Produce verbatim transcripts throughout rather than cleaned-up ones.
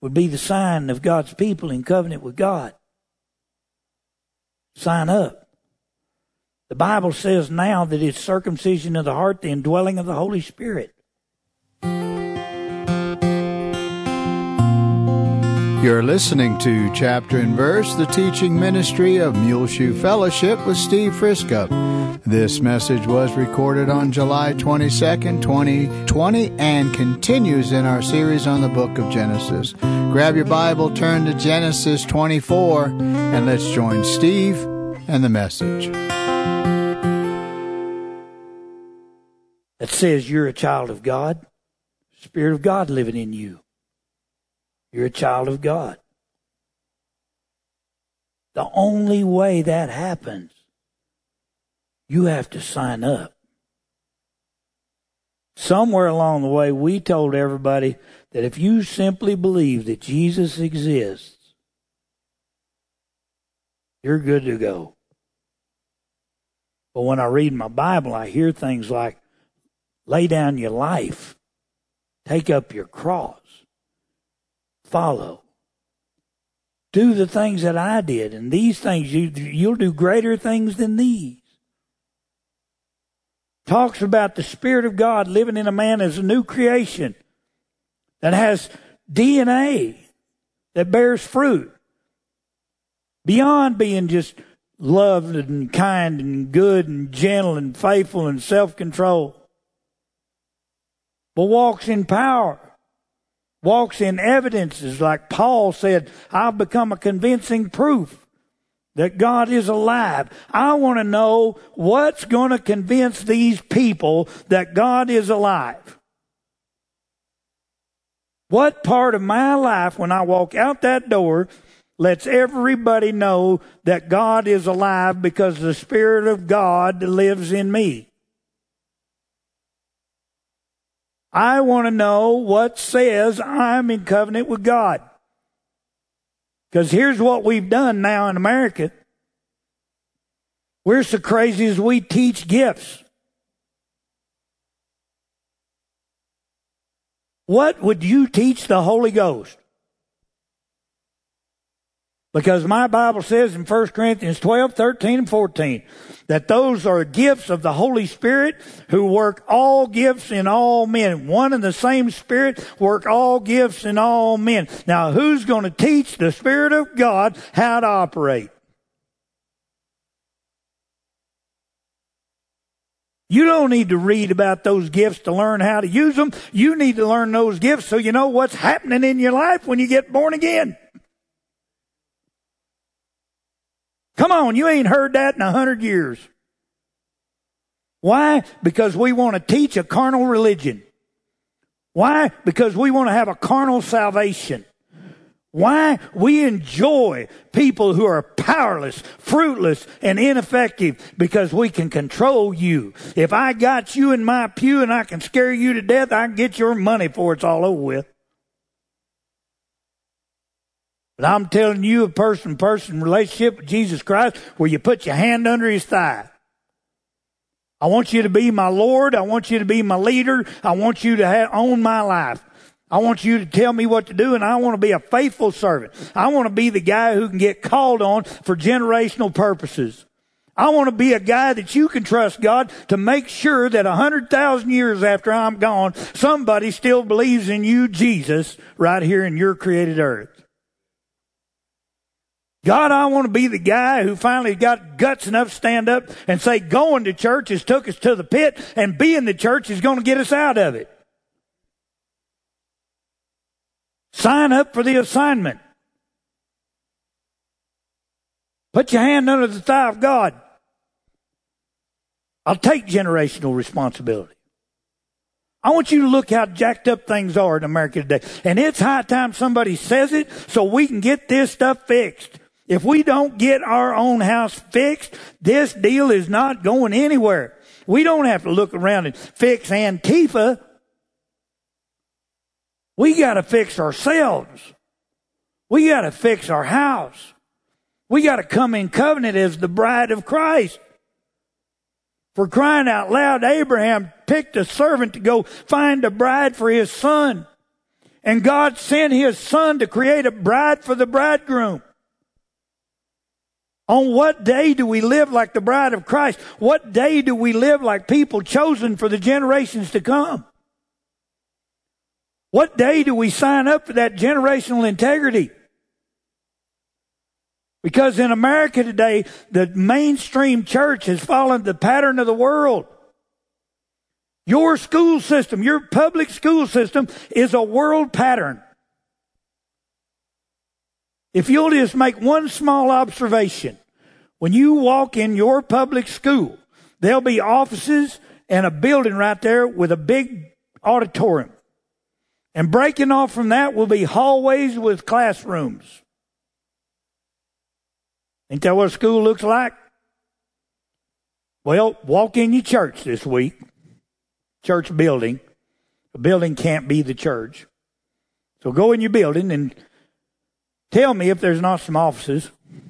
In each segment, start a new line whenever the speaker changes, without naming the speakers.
would be the sign of God's people in covenant with God. Sign up. The Bible says now that it's circumcision of the heart, the indwelling of the Holy Spirit.
You're listening to Chapter and Verse, the teaching ministry of Muleshoe Fellowship with Steve Friskup. This message was recorded on July twenty-second, twenty twenty, and continues in our series on the book of Genesis. Grab your Bible, turn to Genesis twenty-four, and let's join Steve and the message.
That says you're a child of God, Spirit of God living in you. You're a child of God. The only way that happens, you have to sign up. Somewhere along the way, we told everybody that if you simply believe that Jesus exists, you're good to go. But when I read my Bible, I hear things like, lay down your life, take up your cross, follow. Do the things that I did, and these things, you, you'll do greater things than these. Talks about the Spirit of God living in a man as a new creation that has D N A that bears fruit. Beyond being just loved and kind and good and gentle and faithful and self-control. But walks in power. Walks in evidences, like Paul said, I've become a convincing proof that God is alive. I want to know what's going to convince these people that God is alive. What part of my life when I walk out that door lets everybody know that God is alive because the Spirit of God lives in me? I want to know what says I'm in covenant with God. Because here's what we've done now in America. We're so crazy as we teach gifts. What would you teach the Holy Ghost? Because my Bible says in First Corinthians twelve, thirteen, and fourteen that those are gifts of the Holy Spirit who work all gifts in all men. One and the same Spirit work all gifts in all men. Now, who's going to teach the Spirit of God how to operate? You don't need to read about those gifts to learn how to use them. You need to learn those gifts so you know what's happening in your life when you get born again. Come on, you ain't heard that in a hundred years. Why? Because we want to teach a carnal religion. Why? Because we want to have a carnal salvation. Why? We enjoy people who are powerless, fruitless, and ineffective because we can control you. If I got you in my pew and I can scare you to death, I can get your money before it's all over with. But I'm telling you, a person-to-person relationship with Jesus Christ where you put your hand under his thigh. I want you to be my Lord. I want you to be my leader. I want you to have, own my life. I want you to tell me what to do, and I want to be a faithful servant. I want to be the guy who can get called on for generational purposes. I want to be a guy that you can trust, God, to make sure that a hundred thousand years after I'm gone, somebody still believes in you, Jesus, right here in your created earth. God, I want to be the guy who finally got guts enough to stand up and say, going to church has took us to the pit, and being the church is going to get us out of it. Sign up for the assignment. Put your hand under the thigh of God. I'll take generational responsibility. I want you to look how jacked up things are in America today. And it's high time somebody says it so we can get this stuff fixed. If we don't get our own house fixed, this deal is not going anywhere. We don't have to look around and fix Antifa. We got to fix ourselves. We got to fix our house. We got to come in covenant as the bride of Christ. For crying out loud, Abraham picked a servant to go find a bride for his son. And God sent His Son to create a bride for the bridegroom. On what day do we live like the bride of Christ? What day do we live like people chosen for the generations to come? What day do we sign up for that generational integrity? Because in America today, the mainstream church has followed the pattern of the world. Your school system, your public school system is a world pattern. If you'll just make one small observation, when you walk in your public school, there'll be offices and a building right there with a big auditorium. And breaking off from that will be hallways with classrooms. Ain't that what school looks like? Well, walk in your church this week. Church building. The building can't be the church. So go in your building and tell me if there's not some offices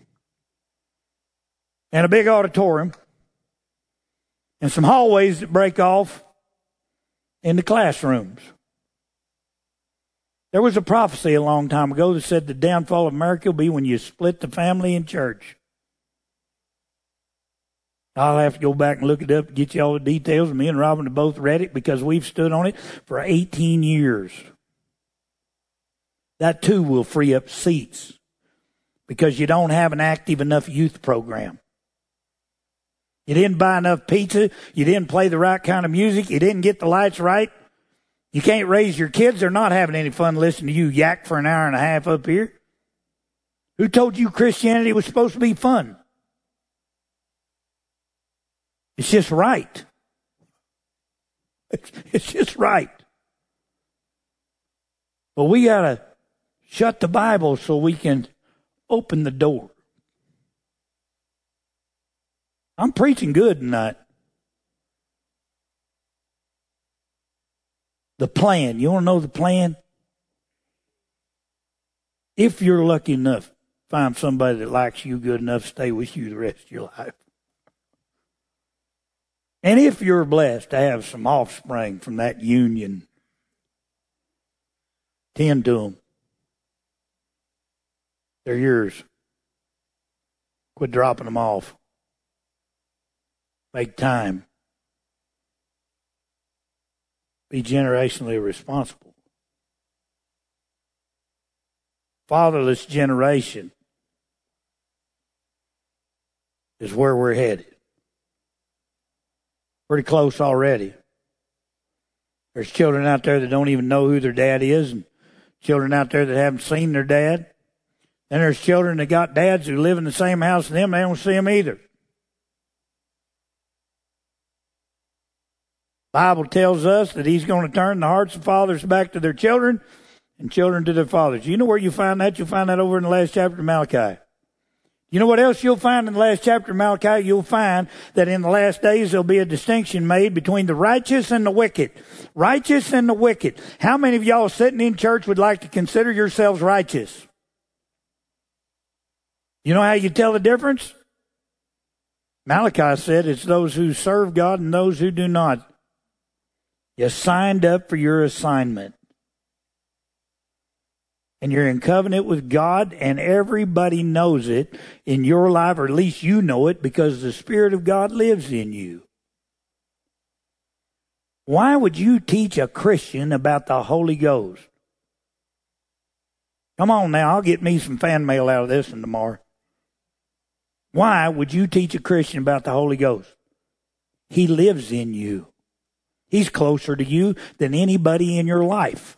and a big auditorium and some hallways that break off into classrooms. There was a prophecy a long time ago that said the downfall of America will be when you split the family and church. I'll have to go back and look it up and get you all the details. Me and Robin have both read it because we've stood on it for eighteen years. That too will free up seats because you don't have an active enough youth program. You didn't buy enough pizza. You didn't play the right kind of music. You didn't get the lights right. You can't raise your kids. They're not having any fun listening to you yak for an hour and a half up here. Who told you Christianity was supposed to be fun? It's just right. It's, it's just right. But we got to shut the Bible so we can open the door. I'm preaching good tonight. The plan. You want to know the plan? If you're lucky enough, find somebody that likes you good enough to stay with you the rest of your life. And if you're blessed to have some offspring from that union, tend to them. They're yours. Quit dropping them off. Make time. Be generationally responsible. Fatherless generation is where we're headed. Pretty close already. There's children out there that don't even know who their dad is, and children out there that haven't seen their dad. Then there's children that got dads who live in the same house as them, they don't see them either. Bible tells us that He's going to turn the hearts of fathers back to their children and children to their fathers. You know where you find that? You'll find that over in the last chapter of Malachi. You know what else you'll find in the last chapter of Malachi? You'll find that in the last days there'll be a distinction made between the righteous and the wicked. Righteous and the wicked. How many of y'all sitting in church would like to consider yourselves righteous? You know how you tell the difference? Malachi said it's those who serve God and those who do not. You signed up for your assignment. And you're in covenant with God, and everybody knows it in your life, or at least you know it, because the Spirit of God lives in you. Why would you teach a Christian about the Holy Ghost? Come on now, I'll get me some fan mail out of this one tomorrow. Why would you teach a Christian about the Holy Ghost? He lives in you. He's closer to you than anybody in your life.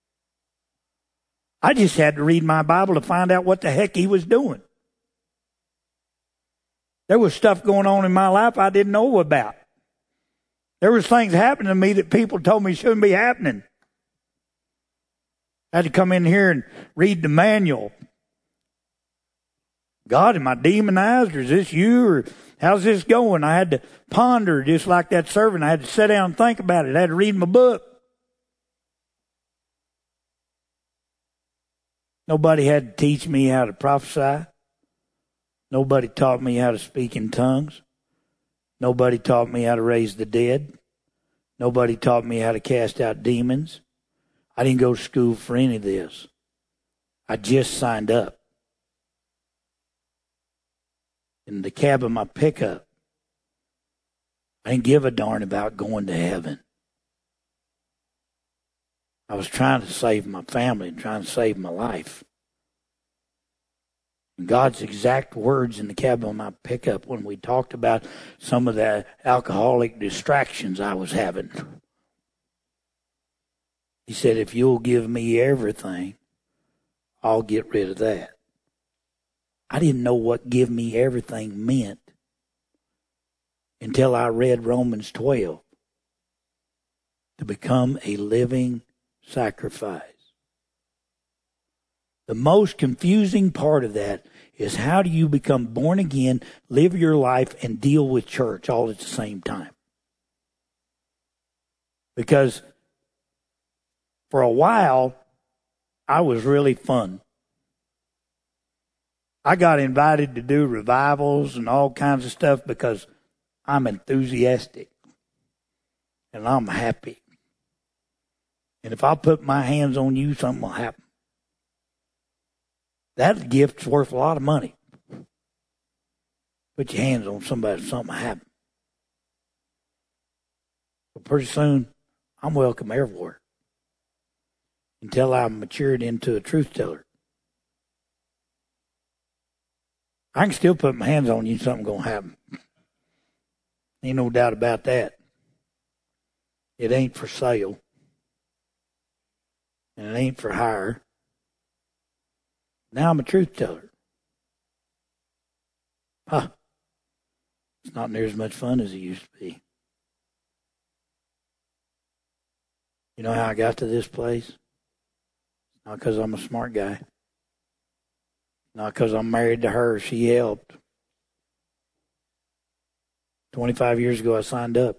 I just had to read my Bible to find out what the heck He was doing. There was stuff going on in my life I didn't know about. There was things happening to me that people told me shouldn't be happening. I had to come in here and read the manual. God, am I demonized, or is this you, or how's this going? I had to ponder just like that servant. I had to sit down and think about it. I had to read my book. Nobody had to teach me how to prophesy. Nobody taught me how to speak in tongues. Nobody taught me how to raise the dead. Nobody taught me how to cast out demons. I didn't go to school for any of this. I just signed up. In the cab of my pickup, I didn't give a darn about going to heaven. I was trying to save my family and trying to save my life. And God's exact words in the cab of my pickup when we talked about some of the alcoholic distractions I was having. He said, if you'll give me everything, I'll get rid of that. I didn't know what give me everything meant until I read Romans twelve. To become a living sacrifice. The most confusing part of that is how do you become born again, live your life, and deal with church all at the same time? Because for a while, I was really fun. I got invited to do revivals and all kinds of stuff because I'm enthusiastic and I'm happy. And if I put my hands on you, something will happen. That gift's worth a lot of money. Put your hands on somebody, something will happen. But pretty soon, I'm welcome everywhere. Until I'm matured into a truth teller. I can still put my hands on you, something's going to happen. Ain't no doubt about that. It ain't for sale. And it ain't for hire. Now I'm a truth teller. Huh. It's not near as much fun as it used to be. You know how I got to this place? Not because I'm a smart guy. Not because I'm married to her. She helped. twenty-five years ago, I signed up.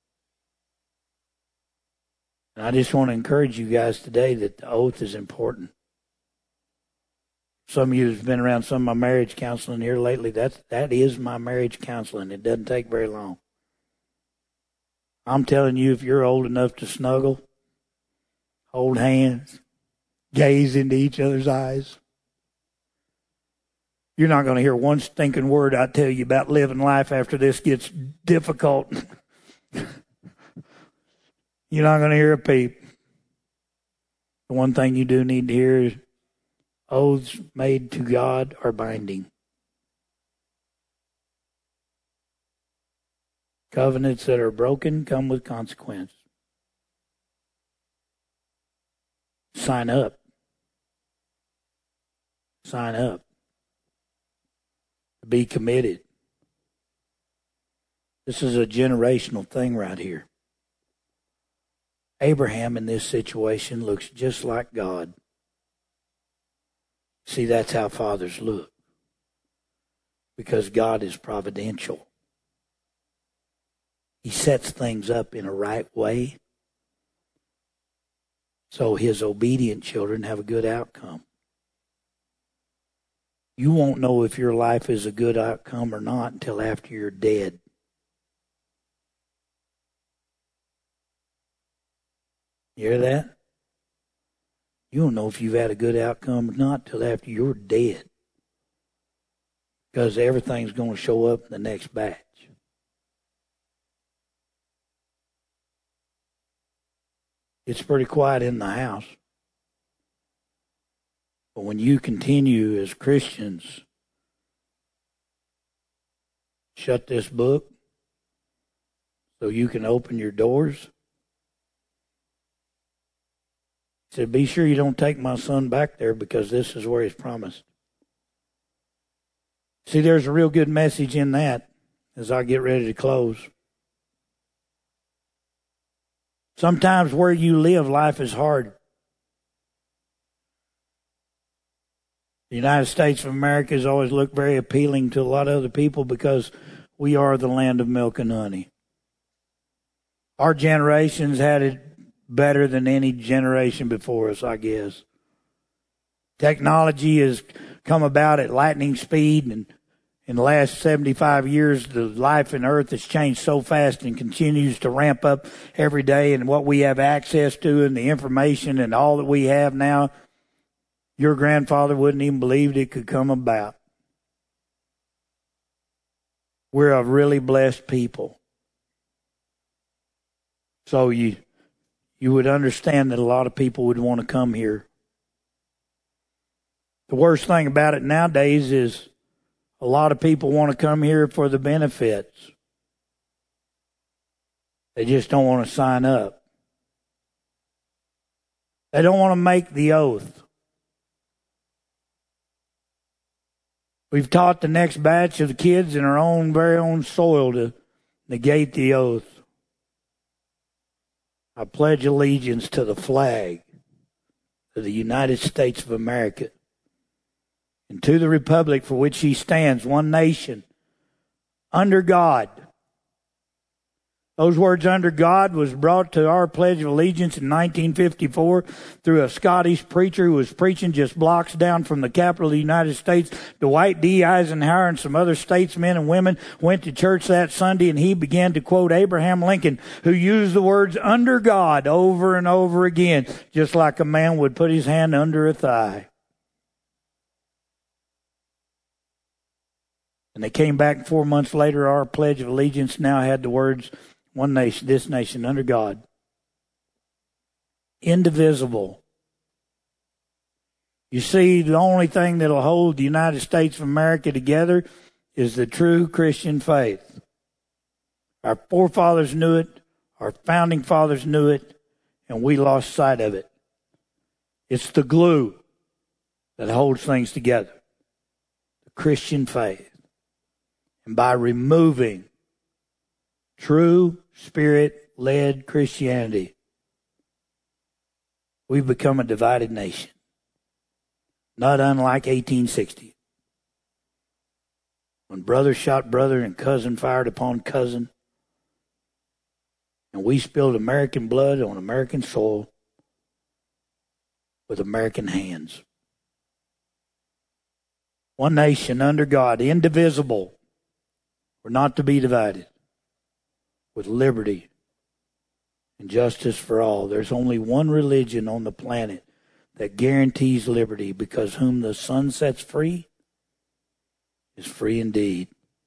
And I just want to encourage you guys today that the oath is important. Some of you have been around some of my marriage counseling here lately. That's, that is my marriage counseling. It doesn't take very long. I'm telling you, if you're old enough to snuggle, hold hands, gaze into each other's eyes, you're not going to hear one stinking word I tell you about living life after this gets difficult. You're not going to hear a peep. The one thing you do need to hear is oaths made to God are binding. Covenants that are broken come with consequence. Sign up. Sign up. Be committed. This is a generational thing right here. Abraham in this situation looks just like God. See, that's how fathers look. Because God is providential. He sets things up in a right way so his obedient children have a good outcome. You won't know if your life is a good outcome or not until after you're dead. You hear that? You don't know if you've had a good outcome or not till after you're dead. Because everything's going to show up in the next batch. It's pretty quiet in the house. But when you continue as Christians, shut this book so you can open your doors. He said, be sure you don't take my son back there because this is where he's promised. See, there's a real good message in that as I get ready to close. Sometimes where you live, life is hard. The United States of America has always looked very appealing to a lot of other people because we are the land of milk and honey. Our generations had it better than any generation before us, I guess. Technology has come about at lightning speed, and In the last seventy-five years, the life on earth has changed so fast and continues to ramp up every day, and what we have access to and the information and all that we have now, your grandfather wouldn't even believe it could come about. We're a really blessed people. So you you would understand that a lot of people would want to come here. The worst thing about it nowadays is a lot of people want to come here for the benefits. They just don't want to sign up. They don't want to make the oath. We've taught the next batch of the kids in our own very own soil to negate the oath. I pledge allegiance to the flag of the United States of America and to the republic for which he stands, one nation, under God. Those words, under God, was brought to our Pledge of Allegiance in nineteen fifty-four through a Scottish preacher who was preaching just blocks down from the capital of the United States. Dwight D. Eisenhower and some other statesmen and women went to church that Sunday, and he began to quote Abraham Lincoln, who used the words under God over and over again, just like a man would put his hand under a thigh. And they came back four months later. Our Pledge of Allegiance now had the words, one nation, this nation, under God, indivisible. You see, the only thing that will hold the United States of America together is the true Christian faith. Our forefathers knew it, our founding fathers knew it, and we lost sight of it. It's the glue that holds things together, the Christian faith. And by removing true Spirit-led Christianity, we've become a divided nation. Not unlike eighteen sixty. When brother shot brother and cousin fired upon cousin, and we spilled American blood on American soil with American hands. One nation under God, indivisible. We're not to be divided, with liberty and justice for all. There's only one religion on the planet that guarantees liberty, because whom the Son sets free is free indeed.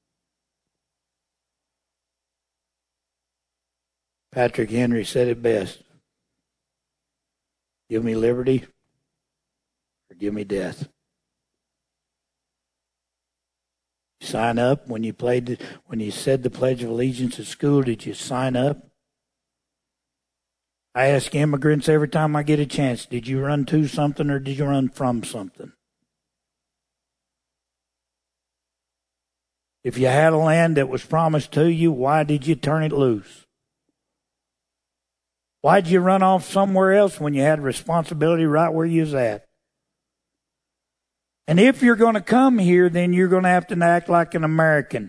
Patrick Henry said it best. Give me liberty or give me death. Sign up when you played, the, when you said the Pledge of Allegiance at school. Did you sign up? I ask immigrants every time I get a chance, did you run to something or did you run from something? If you had a land that was promised to you, why did you turn it loose? Why did you run off somewhere else when you had responsibility right where you was at? And if you're going to come here, then you're going to have to act like an American.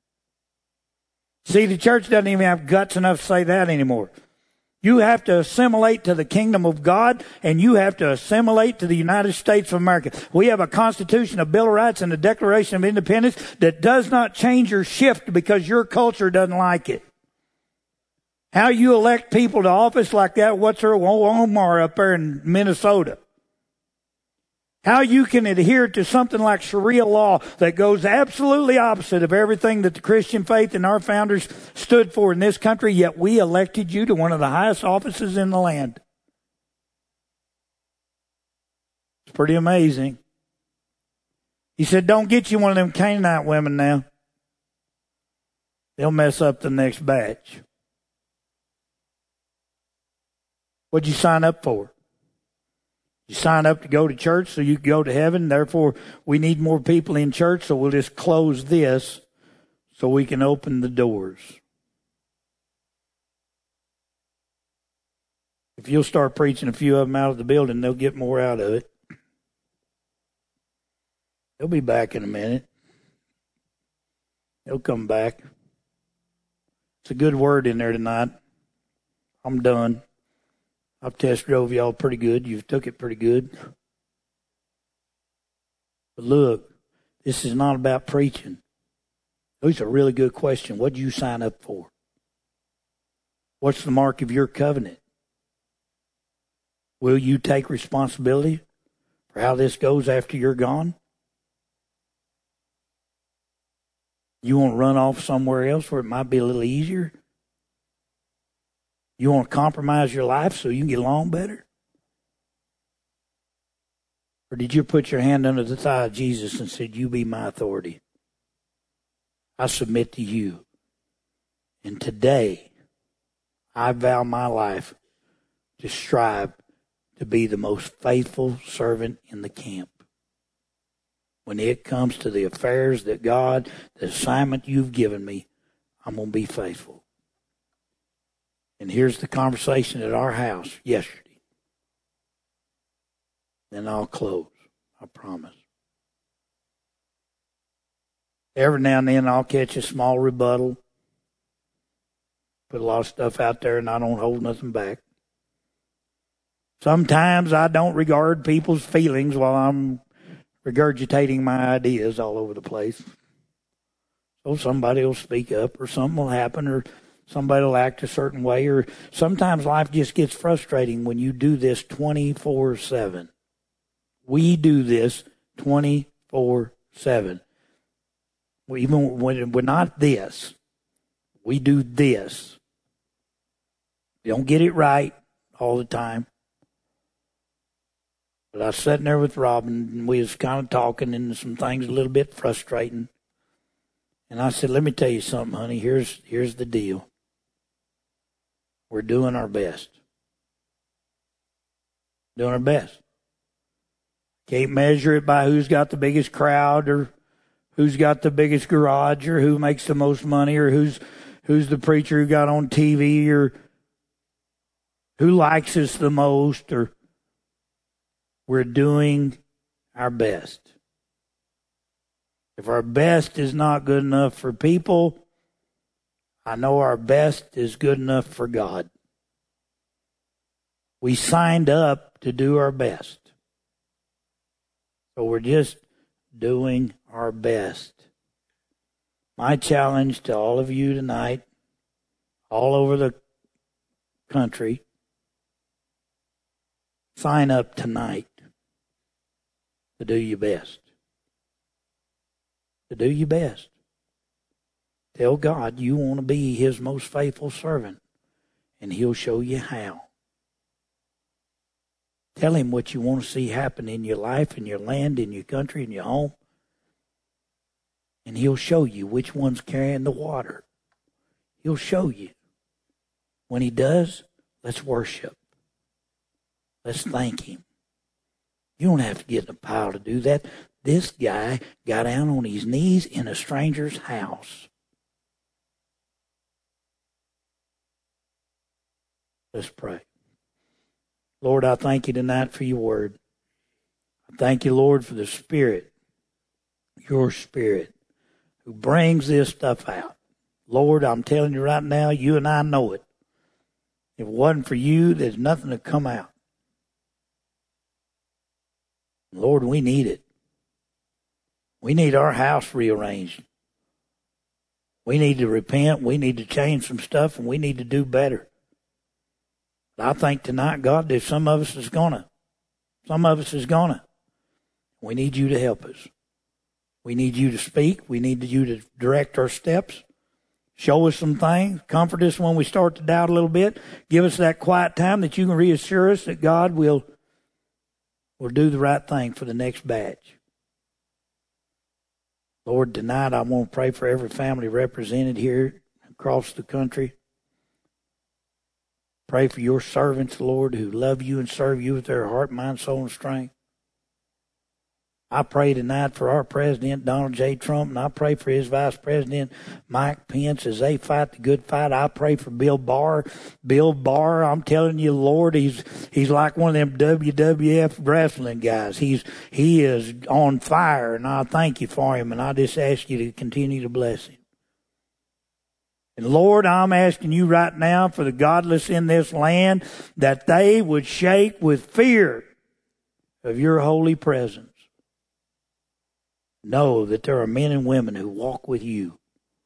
See, the church doesn't even have guts enough to say that anymore. You have to assimilate to the kingdom of God, and you have to assimilate to the United States of America. We have a Constitution, a Bill of Rights, and a Declaration of Independence that does not change or shift because your culture doesn't like it. How you elect people to office like that, what's her Omar up there in Minnesota? How you can adhere to something like Sharia law that goes absolutely opposite of everything that the Christian faith and our founders stood for in this country, yet we elected you to one of the highest offices in the land. It's pretty amazing. He said, don't get you one of them Canaanite women now. They'll mess up the next batch. What'd you sign up for? You sign up to go to church so you can go to heaven. Therefore, we need more people in church, so we'll just close this so we can open the doors. If you'll start preaching a few of them out of the building, they'll get more out of it. They'll be back in a minute. They'll come back. It's a good word in there tonight. I'm done. I've test drove y'all pretty good. You've took it pretty good. But look, this is not about preaching. It's a really good question. What did you sign up for? What's the mark of your covenant? Will you take responsibility for how this goes after you're gone? You want to run off somewhere else where it might be a little easier? You want to compromise your life so you can get along better? Or did you put your hand under the thigh of Jesus and said, you be my authority? I submit to you. And today, I vow my life to strive to be the most faithful servant in the camp. When it comes to the affairs that God, the assignment you've given me, I'm going to be faithful. And here's the conversation at our house yesterday. Then I'll close. I promise. Every now and then I'll catch a small rebuttal. Put a lot of stuff out there and I don't hold nothing back. Sometimes I don't regard people's feelings while I'm regurgitating my ideas all over the place. So somebody will speak up or something will happen or somebody will act a certain way, or sometimes life just gets frustrating when you do this twenty-four seven. We do this twenty-four seven. Even when we're not this, we do this. We don't get it right all the time. But I was sitting there with Robin, and we was kind of talking, and some things a little bit frustrating. And I said, let me tell you something, honey. Here's, here's the deal. We're doing our best. Doing our best. Can't measure it by who's got the biggest crowd or who's got the biggest garage or who makes the most money or who's who's the preacher who got on T V or who likes us the most. Or we're doing our best. If our best is not good enough for people, I know our best is good enough for God. We signed up to do our best. So we're just doing our best. My challenge to all of you tonight, all over the country, sign up tonight to do your best. To do your best. Tell God you want to be His most faithful servant, and He'll show you how. Tell Him what you want to see happen in your life, in your land, in your country, in your home. And He'll show you which one's carrying the water. He'll show you. When He does, let's worship. Let's thank Him. You don't have to get in a pile to do that. This guy got down on his knees in a stranger's house. Let's pray. Lord, I thank you tonight for your word. I thank you, Lord, for the Spirit, your Spirit, who brings this stuff out. Lord, I'm telling you right now, you and I know it. If it wasn't for you, there's nothing to come out. Lord, we need it. We need our house rearranged. We need to repent. We need to change some stuff, and we need to do better. But I think tonight, God, there's some of us is gonna. Some of us is gonna. We need you to help us. We need you to speak. We need you to direct our steps. Show us some things. Comfort us when we start to doubt a little bit. Give us that quiet time that you can reassure us that God will, will do the right thing for the next batch. Lord, tonight I want to pray for every family represented here across the country. Pray for your servants, Lord, who love you and serve you with their heart, mind, soul, and strength. I pray tonight for our president, Donald J. Trump, and I pray for his vice president, Mike Pence, as they fight the good fight. I pray for Bill Barr. Bill Barr, I'm telling you, Lord, he's he's like one of them W W F wrestling guys. He's he is on fire, and I thank you for him, and I just ask you to continue to bless him. And Lord, I'm asking you right now for the godless in this land that they would shake with fear of your holy presence. Know that there are men and women who walk with you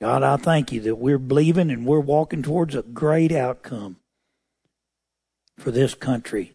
God, I thank you that we're believing and we're walking towards a great outcome for this country.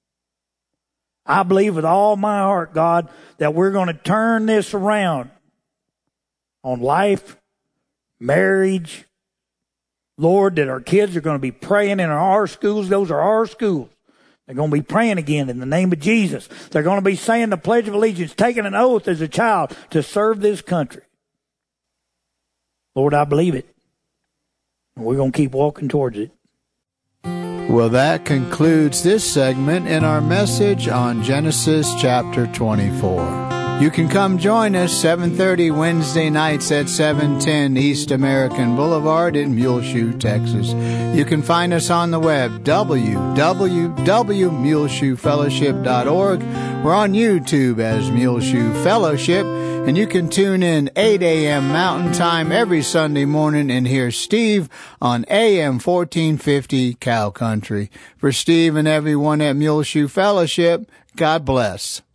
I believe with all my heart, God, that we're going to turn this around on life, marriage. Lord, that our kids are going to be praying in our schools. Those are our schools. They're going to be praying again in the name of Jesus. They're going to be saying the Pledge of Allegiance, taking an oath as a child to serve this country. Lord, I believe it. And we're going to keep walking towards it.
Well, that concludes this segment in our message on Genesis chapter twenty-four. You can come join us seven thirty Wednesday nights at seven ten East American Boulevard in Muleshoe, Texas. You can find us on the web, w w w dot muleshoe fellowship dot org. We're on YouTube as Muleshoe Fellowship, and you can tune in eight a.m. Mountain Time every Sunday morning and hear Steve on A M fourteen fifty Cow Country. For Steve and everyone at Muleshoe Fellowship, God bless.